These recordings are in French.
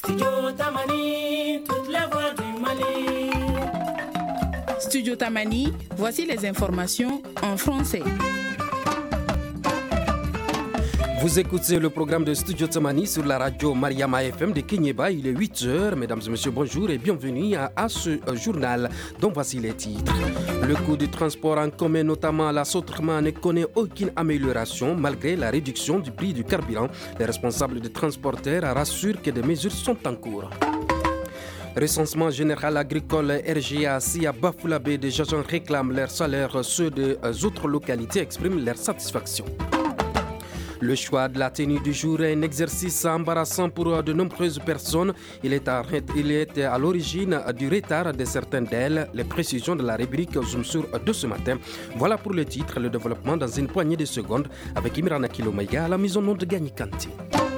Studio Tamani, voici les informations en français. Vous écoutez le programme de Studio Tamani sur la radio Mariama FM de Kenyeba. Il est 8h. Mesdames et messieurs, bonjour et bienvenue à ce journal dont voici les titres. Le coût du transport en commun, notamment la Sotrama, ne connaît aucune amélioration malgré la réduction du prix du carburant. Les responsables des transporteurs rassurent que des mesures sont en cours. Recensement général agricole RGA à Bafoulabé, des agents réclament leurs salaires. Ceux des autres localités expriment leur satisfaction. Le choix de la tenue du jour est un exercice embarrassant pour de nombreuses personnes. Il est à l'origine du retard de certaines d'elles. Les précisions de la rubrique Zoom sur de ce matin. Voilà pour le titre, le développement dans une poignée de secondes avec Imrana Kilomaïga à la mise en nom de Gagny Kanté.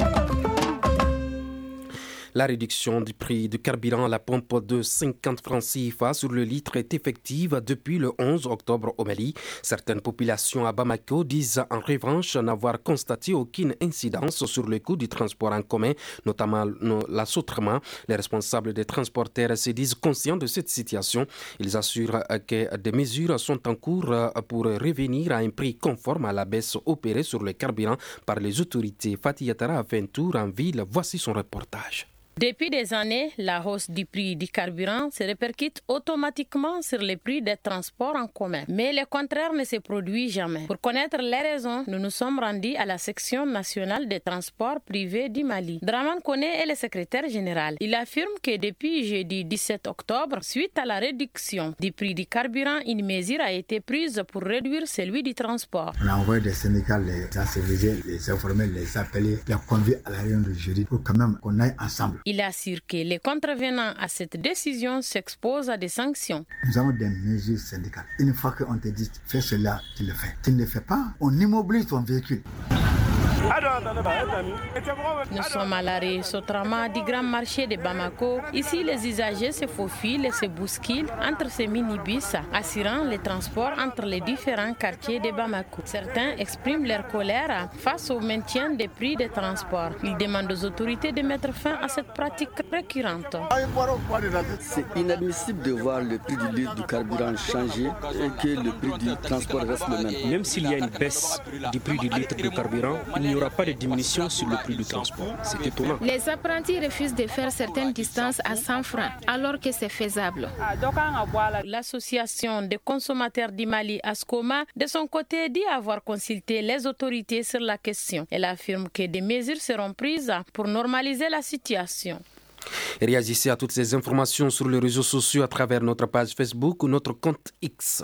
La réduction du prix du carburant à la pompe de 50 francs CFA sur le litre est effective depuis le 11 octobre au Mali. Certaines populations à Bamako disent en revanche n'avoir constaté aucune incidence sur le coût du transport en commun, notamment la Sotrama. Les responsables des transporteurs se disent conscients de cette situation. Ils assurent que des mesures sont en cours pour revenir à un prix conforme à la baisse opérée sur le carburant par les autorités. Fatih Yatara a fait un tour en ville. Voici son reportage. Depuis des années, la hausse du prix du carburant se répercute automatiquement sur les prix des transports en commun. Mais le contraire ne se produit jamais. Pour connaître les raisons, nous nous sommes rendus à la section nationale des transports privés du Mali. Draman Kone est le secrétaire général. Il affirme que depuis jeudi 17 octobre, suite à la réduction du prix du carburant, une mesure a été prise pour réduire celui du transport. On a envoyé des syndicats, les sensibiliser, les informer, les appeler, les convier à la réunion de jeudi pour quand même qu'on aille ensemble. Il assure que les contrevenants à cette décision s'exposent à des sanctions. Nous avons des mesures syndicales. Une fois qu'on te dit fais cela, tu le fais. Tu ne le fais pas, on immobilise ton véhicule. Nous sommes à l'arrêt Sotrama du grand marché de Bamako. Ici, les usagers se faufilent et se bousculent entre ces minibus, assurant les transports entre les différents quartiers de Bamako. Certains expriment leur colère face au maintien des prix des transports. Ils demandent aux autorités de mettre fin à cette pratique récurrente. C'est inadmissible de voir le prix du litre du carburant changer et que le prix du transport reste le même. Même s'il y a une baisse du prix du litre de carburant, il n'y aura pas de diminution sur le prix du transport. C'est étonnant. Les apprentis refusent de faire certaines distances à 100 francs, alors que c'est faisable. L'association des consommateurs du Mali, ASCOMA, de son côté, dit avoir consulté les autorités sur la question. Elle affirme que des mesures seront prises pour normaliser la situation. Réagissez à toutes ces informations sur les réseaux sociaux à travers notre page Facebook ou notre compte X.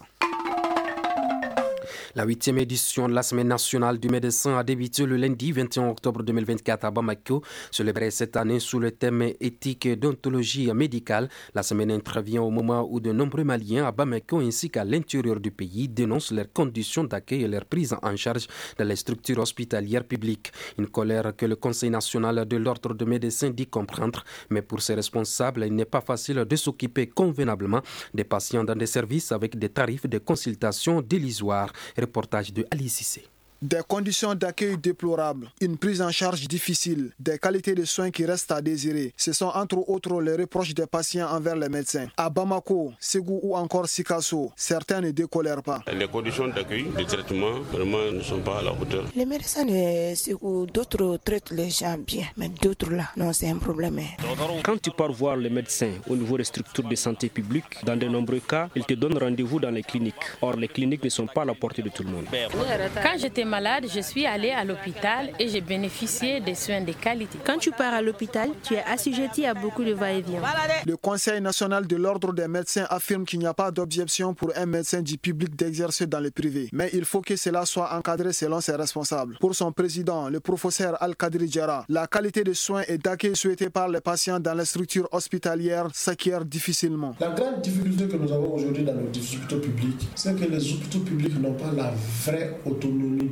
La 8e édition de la Semaine nationale du médecin a débuté le lundi 21 octobre 2024 à Bamako. Célébrée cette année sous le thème éthique et d'ontologie médicale, la semaine intervient au moment où de nombreux Maliens à Bamako ainsi qu'à l'intérieur du pays dénoncent leurs conditions d'accueil et leur prise en charge dans les structures hospitalières publiques. Une colère que le Conseil national de l'ordre de médecins dit comprendre, mais pour ses responsables, il n'est pas facile de s'occuper convenablement des patients dans des services avec des tarifs de consultation dérisoires. Reportage de Ali Cissé. Des conditions d'accueil déplorables, une prise en charge difficile, des qualités de soins qui restent à désirer. Ce sont entre autres les reproches des patients envers les médecins. À Bamako, Ségou ou encore Sikasso, certains ne décolèrent pas. Les conditions d'accueil, de traitement, vraiment ne sont pas à la hauteur. Les médecins de Ségou, d'autres traitent les gens bien, mais d'autres là, non, c'est un problème. Quand tu pars voir les médecins au niveau des structures de santé publique, dans de nombreux cas, ils te donnent rendez-vous dans les cliniques. Or, les cliniques ne sont pas à la portée de tout le monde. Quand j'étais malade, je suis allée à l'hôpital et j'ai bénéficié des soins de qualité. Quand tu pars à l'hôpital, tu es assujetti à beaucoup de va-et-vient. Le Conseil national de l'ordre des médecins affirme qu'il n'y a pas d'objection pour un médecin du public d'exercer dans le privé. Mais il faut que cela soit encadré selon ses responsables. Pour son président, le professeur Al-Kadri Djara, la qualité de soins et d'accueil souhaitée par les patients dans les structures hospitalières s'acquiert difficilement. La grande difficulté que nous avons aujourd'hui dans nos difficultés publiques, c'est que les hôpitaux publics n'ont pas la vraie autonomie.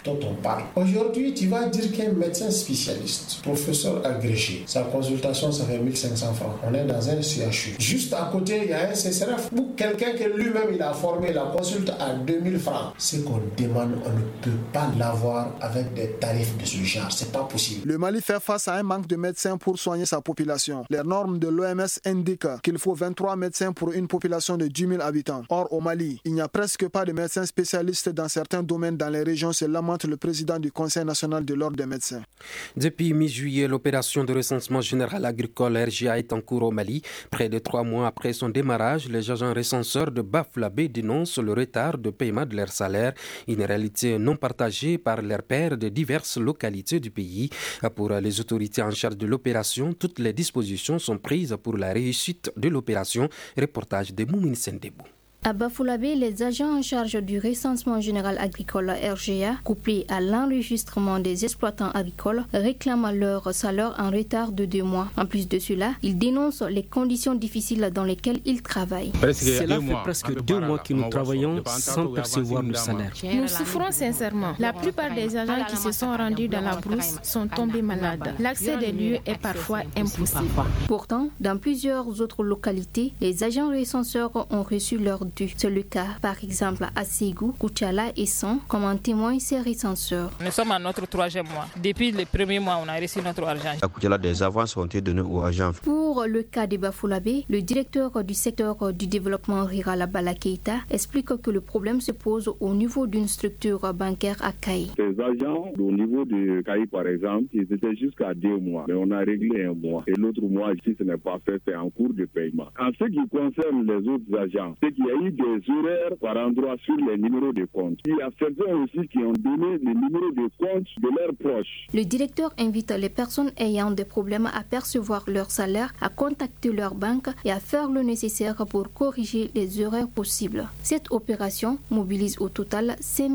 dont on parle. Aujourd'hui, tu vas dire qu'un médecin spécialiste, professeur agrégé, sa consultation, ça fait 1500 francs. On est dans un CHU. Juste à côté, il y a un CCRF ou quelqu'un que lui-même il a formé, la consulte à 2000 francs. Ce qu'on demande, on ne peut pas l'avoir avec des tarifs de ce genre. C'est pas possible. Le Mali fait face à un manque de médecins pour soigner sa population. Les normes de l'OMS indiquent qu'il faut 23 médecins pour une population de 10 000 habitants. Or, au Mali, il n'y a presque pas de médecins spécialistes dans certains domaines dans les régions, se lamente le président du Conseil national de l'ordre des médecins. Depuis mi-juillet, l'opération de recensement général agricole RGA est en cours au Mali. Près de 3 mois après son démarrage, les agents recenseurs de Bafoussam dénoncent le retard de paiement de leur salaire, une réalité non partagée par leurs pairs de diverses localités du pays. Pour les autorités en charge de l'opération, toutes les dispositions sont prises pour la réussite de l'opération. Reportage de Moumine Sendebou. À Bafoussam, les agents en charge du recensement général agricole RGA, couplés à l'enregistrement des exploitants agricoles, réclament leur salaire en retard de 2 mois. En plus de cela, ils dénoncent les conditions difficiles dans lesquelles ils travaillent. Cela fait presque 2 mois que nous travaillons sans percevoir le salaire. Nous souffrons sincèrement. La plupart des agents qui se sont rendus dans la brousse sont tombés malades. L'accès des lieux est parfois impossible. Pourtant, dans plusieurs autres localités, les agents recenseurs ont reçu leur dû. C'est le cas, par exemple, à Ségou, Koutiala et Son, comme en témoignent ces recenseurs. Nous sommes à notre 3e mois. Depuis le premier mois, on a reçu notre argent. À Koutiala, des avances ont été données aux agents. Pour le cas de Bafoussam, le directeur du secteur du développement rural à Bala Keïta explique que le problème se pose au niveau d'une structure bancaire à Kaï. Les agents, au niveau de Kaï par exemple, ils étaient jusqu'à 2 mois, mais on a réglé 1 mois. Et l'autre mois, si ce n'est pas fait, c'est en cours de paiement. En ce qui concerne les autres agents, c'est qu'il y a eu des horaires par endroit sur les numéros de compte. Il y a certains aussi qui ont donné les numéros de compte de leurs proches. Le directeur invite les personnes ayant des problèmes à percevoir leur salaire à contacter leur banque et à faire le nécessaire pour corriger les erreurs possibles. Cette opération mobilise au total 5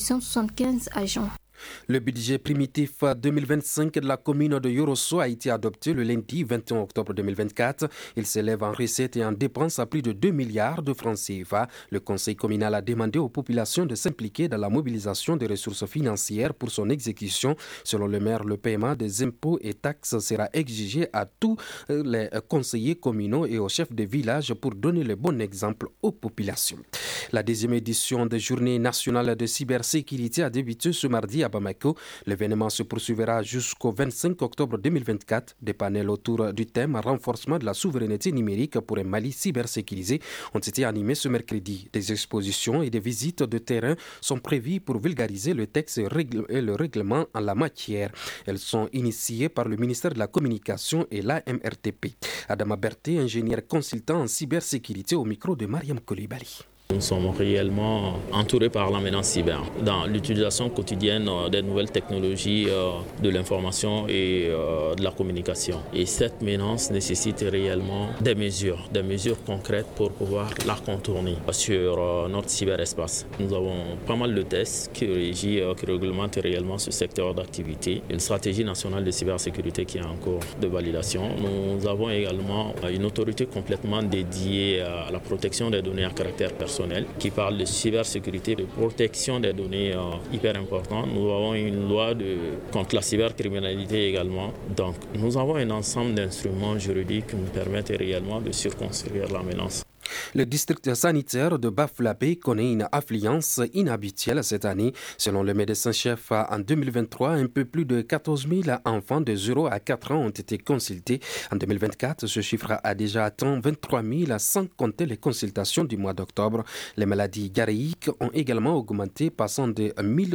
875 agents. Le budget primitif 2025 de la commune de Yorosso a été adopté le lundi 21 octobre 2024. Il s'élève en recettes et en dépenses à plus de 2 milliards de francs CFA. Le conseil communal a demandé aux populations de s'impliquer dans la mobilisation des ressources financières pour son exécution. Selon le maire, le paiement des impôts et taxes sera exigé à tous les conseillers communaux et aux chefs de village pour donner le bon exemple aux populations. La 10e édition des Journées nationales de cybersécurité a débuté ce mardi à Bamako. L'événement se poursuivra jusqu'au 25 octobre 2024. Des panels autour du thème renforcement de la souveraineté numérique pour un Mali cybersécurisé ont été animés ce mercredi. Des expositions et des visites de terrain sont prévues pour vulgariser le texte et le règlement en la matière. Elles sont initiées par le ministère de la Communication et l'AMRTP. Adama Berté, ingénieur consultant en cybersécurité au micro de Mariam Koulibaly. Nous sommes réellement entourés par la menace cyber dans l'utilisation quotidienne des nouvelles technologies de l'information et de la communication. Et cette menace nécessite réellement des mesures concrètes pour pouvoir la contourner sur notre cyberespace. Nous avons pas mal de tests qui réglementent réellement ce secteur d'activité. Une stratégie nationale de cybersécurité qui est en cours de validation. Nous avons également une autorité complètement dédiée à la protection des données à caractère personnel qui parle de cybersécurité, de protection des données hyper importantes. Nous avons une loi contre la cybercriminalité également. Donc nous avons un ensemble d'instruments juridiques qui nous permettent réellement de circonscrire la menace. Le district sanitaire de Bafoussam connaît une affluence inhabituelle cette année. Selon le médecin-chef, en 2023, un peu plus de 14 000 enfants de 0 à 4 ans ont été consultés. En 2024, ce chiffre a déjà atteint 23 000 sans compter les consultations du mois d'octobre. Les maladies diarrhéiques ont également augmenté, passant de 1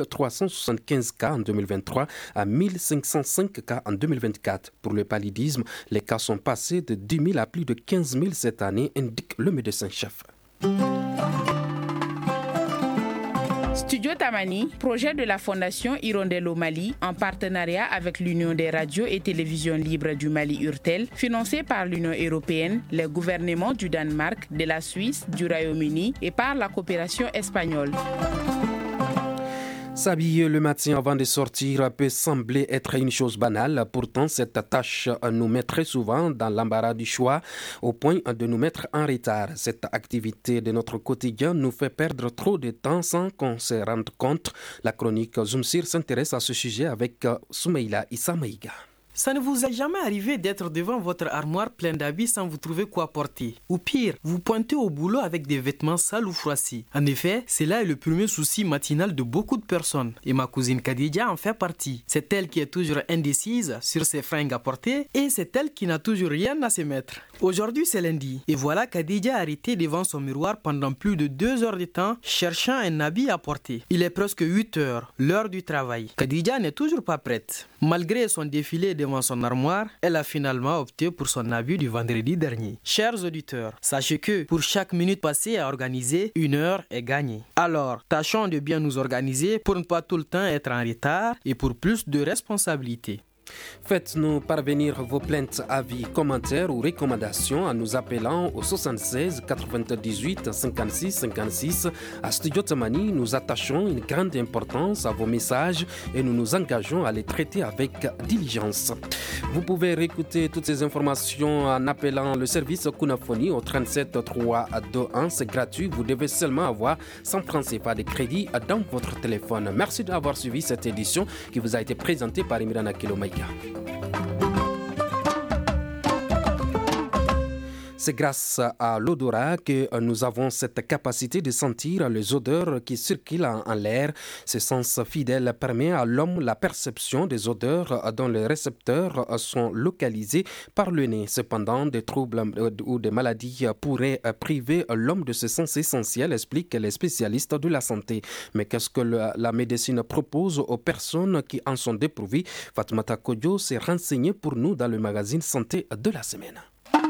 375 cas en 2023 à 1 505 cas en 2024. Pour le paludisme, les cas sont passés de 10 000 à plus de 15 000 cette année, indique le médecin-chef. Studio Tamani, projet de la Fondation Hirondelle au Mali, en partenariat avec l'Union des radios et télévisions libres du Mali URTEL, financé par l'Union européenne, les gouvernements du Danemark, de la Suisse, du Royaume-Uni et par la coopération espagnole. S'habiller le matin avant de sortir peut sembler être une chose banale. Pourtant, cette tâche nous met très souvent dans l'embarras du choix au point de nous mettre en retard. Cette activité de notre quotidien nous fait perdre trop de temps sans qu'on se rende compte. La chronique Zoomsir s'intéresse à ce sujet avec Soumeila Issamaïga. Ça ne vous est jamais arrivé d'être devant votre armoire pleine d'habits sans vous trouver quoi porter? Ou pire, vous pointez au boulot avec des vêtements sales ou froissis. En effet, c'est là le premier souci matinal de beaucoup de personnes. Et ma cousine Khadija en fait partie. C'est elle qui est toujours indécise sur ses fringues à porter et c'est elle qui n'a toujours rien à se mettre. Aujourd'hui, c'est lundi. Et voilà Khadija arrêtée devant son miroir pendant plus de 2 heures de temps, cherchant un habit à porter. Il est presque 8 heures, l'heure du travail. Khadija n'est toujours pas prête. Malgré son défilé devant son armoire, elle a finalement opté pour son habit du vendredi dernier. Chers auditeurs, sachez que pour chaque minute passée à organiser, 1 heure est gagnée. Alors, tâchons de bien nous organiser pour ne pas tout le temps être en retard et pour plus de responsabilités. Faites-nous parvenir vos plaintes, avis, commentaires ou recommandations en nous appelant au 76 98 56 56. À Studio Tamani, nous attachons une grande importance à vos messages et nous nous engageons à les traiter avec diligence. Vous pouvez réécouter toutes ces informations en appelant le service Kunafoni au 37 321. C'est gratuit. Vous devez seulement avoir 100 francs CFA de crédit dans votre téléphone. Merci d'avoir suivi cette édition qui vous a été présentée par Imran Kilomaïka. C'est grâce à l'odorat que nous avons cette capacité de sentir les odeurs qui circulent en l'air. Ce sens fidèle permet à l'homme la perception des odeurs dont les récepteurs sont localisés par le nez. Cependant, des troubles ou des maladies pourraient priver l'homme de ce sens essentiel, expliquent les spécialistes de la santé. Mais qu'est-ce que la médecine propose aux personnes qui en sont dépourvues? Fatoumata Kodjo s'est renseignée pour nous dans le magazine Santé de la semaine.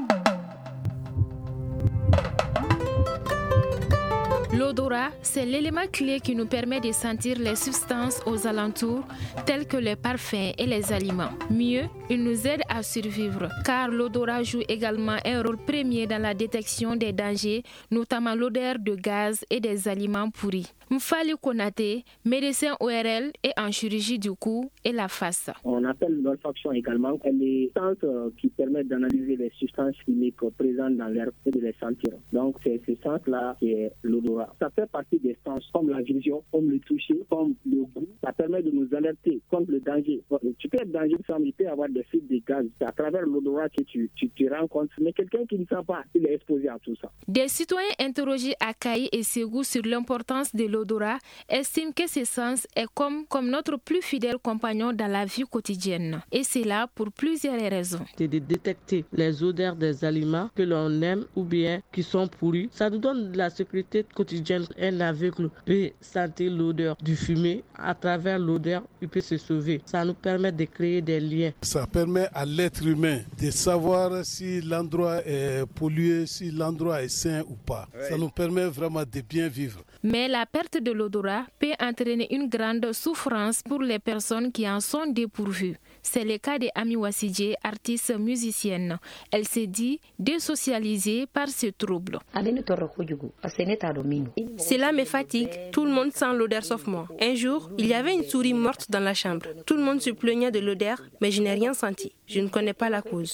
L'odorat, c'est l'élément clé qui nous permet de sentir les substances aux alentours, telles que les parfums et les aliments. Mieux, il nous aide à survivre, car l'odorat joue également un rôle premier dans la détection des dangers, notamment l'odeur de gaz et des aliments pourris. Mfali Konate, médecin ORL et en chirurgie du cou et la face. On appelle l'olfaction également les sens qui permettent d'analyser les substances chimiques présentes dans l'air et de les sentir. Donc c'est ce sens-là qui est l'odorat. Ça fait partie des sens comme la vision, comme le toucher, comme le goût. Ça permet de nous alerter contre le danger. Tu peux être dangereux, il peut y avoir des fuites de gaz. C'est à travers l'odorat que tu te rends compte. Mais quelqu'un qui ne sent pas, il est exposé à tout ça. Des citoyens interrogés à Kaï et Ségou sur l'importance de l'odorat estiment que ce sens est comme notre plus fidèle compagnon dans la vie quotidienne. Et c'est là pour plusieurs raisons. C'est de détecter les odeurs des aliments que l'on aime ou bien qui sont pourris. Ça nous donne de la sécurité quotidienne. Un aveugle peut sentir l'odeur du fumier. À travers l'odeur, il peut se sauver. Ça nous permet de créer des liens. Ça permet à l'être humain de savoir si l'endroit est pollué, si l'endroit est sain ou pas. Ouais. Ça nous permet vraiment de bien vivre. Mais la perte de l'odorat peut entraîner une grande souffrance pour les personnes qui en sont dépourvues. C'est le cas d'Ami Wassidje, artiste musicienne. Elle s'est dit désocialisée par ce trouble. Cela me fatigue. Tout le monde sent l'odeur sauf moi. Un jour, il y avait une souris morte dans la chambre. Tout le monde se plaignait de l'odeur, mais je n'ai rien senti. Je ne connais pas la cause.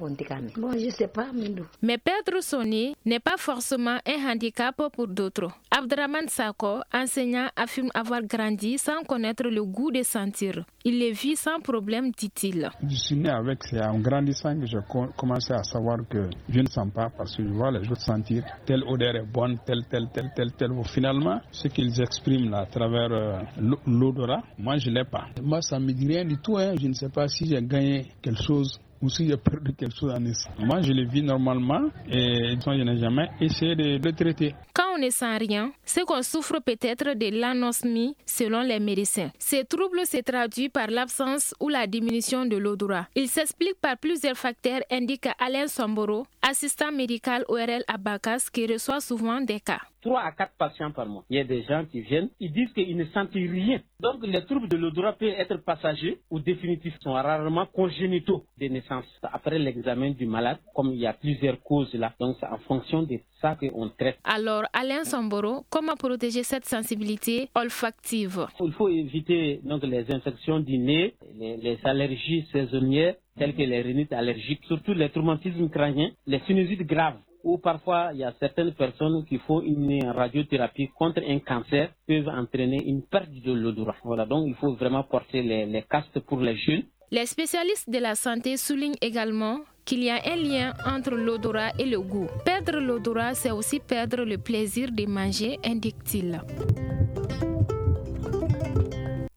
Mais perdre son nez n'est pas forcément un handicap pour d'autres. Abdraman Sako, enseignant, affirme avoir grandi sans connaître le goût de sentir. Il le vit sans problème, dit-il. Je suis né avec, c'est en grandissant que je commençais à savoir que je ne sens pas parce que je vois les autres sentir. Telle odeur est bonne, telle. Finalement, ce qu'ils expriment là, à travers l'odorat, moi je ne l'ai pas. Moi ça ne me dit rien du tout. Je ne sais pas si j'ai gagné quelque chose ou si j'ai perdu quelque chose en essai. Moi je le vis normalement et je n'ai jamais essayé de le traiter. Quand on ne sent rien, c'est qu'on souffre peut-être de l'anosmie selon les médecins. Ce trouble se traduit par l'absence ou la diminution de l'odorat. Il s'explique par plusieurs facteurs, indique Alain Somboro, assistant médical ORL à Bakas qui reçoit souvent des cas. 3 à 4 patients par mois. Il y a des gens qui viennent, ils disent qu'ils ne sentent rien. Donc les troubles de l'odorat peuvent être passagers ou définitifs, sont rarement congénitaux de naissance. Après l'examen du malade, comme il y a plusieurs causes là, donc c'est en fonction de ça qu'on traite. Alors, Alain Samboro, comment protéger cette sensibilité olfactive? Il faut éviter donc les infections du nez, les allergies saisonnières, telles que les rhinites allergiques, surtout les traumatismes crâniens, les sinusites graves, ou parfois il y a certaines personnes qui font une radiothérapie contre un cancer, peuvent entraîner une perte de l'odorat. Voilà, donc il faut vraiment porter les casques pour les jeunes. Les spécialistes de la santé soulignent également qu'il y a un lien entre l'odorat et le goût. Perdre l'odorat, c'est aussi perdre le plaisir de manger, indique-t-il.